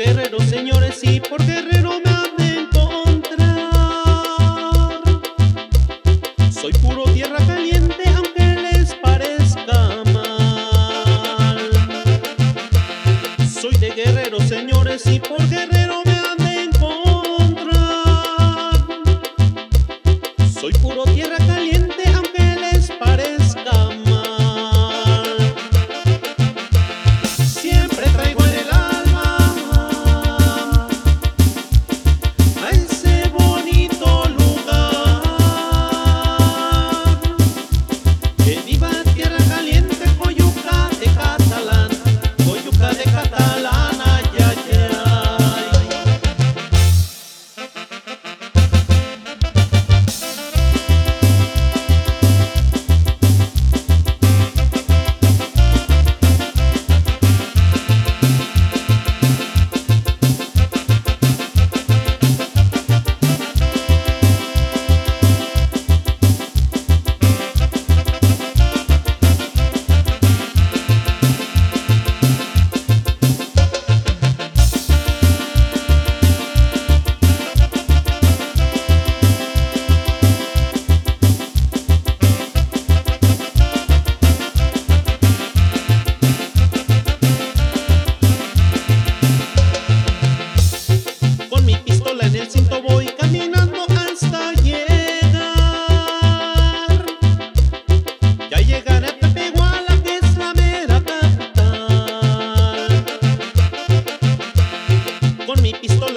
Guerrero, señores, y por Guerrero me han de encontrar. Soy puro tierra caliente, aunque les parezca mal. Soy de Guerrero, señores, y por Guerrero me han de encontrar. Soy puro tierra caliente, aunque les parezca mal. Siempre traigo en el alma a ese bonito lugar. Que viva tierra caliente, Coyuca de Catalán, Coyuca de Catalán, ay, ay, ay. Con mi pistola en el cinto voy caminando hasta llegar. Ya llegaré a Tepehuala, que es la mera capital. Con mi pistola